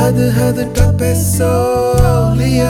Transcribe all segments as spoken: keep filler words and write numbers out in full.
हद हद टपे सो लिया,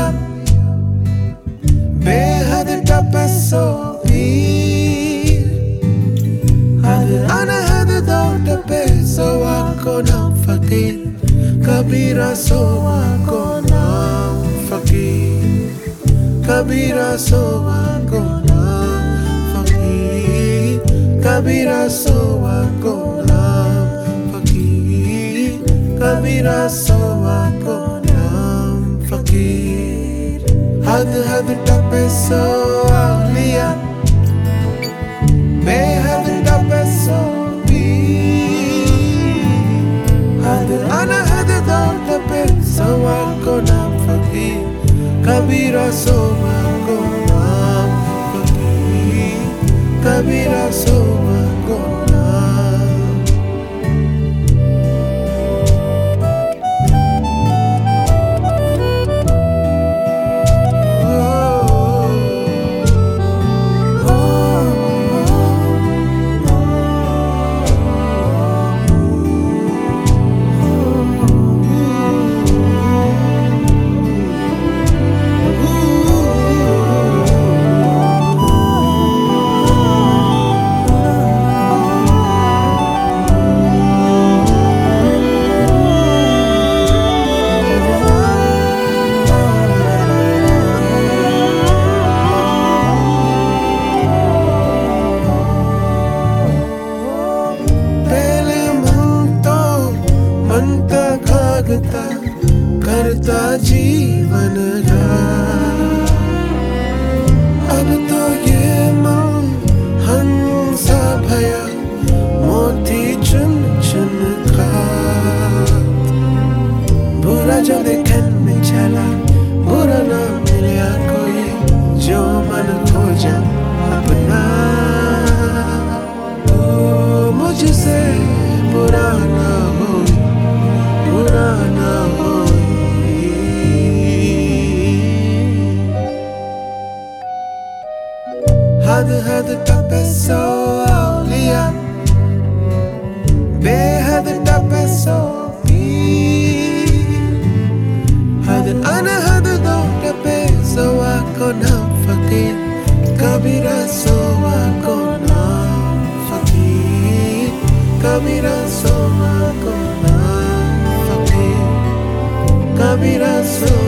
बेहद टपे सो पीर, हद अनहद दो टपे सो आको नाम फकीर, कबीरा सो आको नाम फकीर, कबीरा सो आको नाम फकीर, कबीरा सो आको नाम फकीर, कबीरा सो आको नाम फकीर। हद हद टपे सो लिया, बेहद टपे सो पीर, हद अनहद दो टपे सो आको नाम फकीर, कबीरा सो आको नाम फकीर, कबीरा सो आको नाम। करता जीवन का अब तो ये मन हंसा भया मोती चुन चुन का, बुरा जो देखन में चला बुरा ना मिला कोई, जो मन खोजा अपना तो मुझसे बुरा ना हो, बुरा ना हो। हद हद टपे सो लिया, बेहद टपे सो पीर, हद अनहद दो टपे सो आको नाम फकीर, कबीरा सो आको नाम फकीर, कबीरा सो आको नाम फकीर, कबीरा सो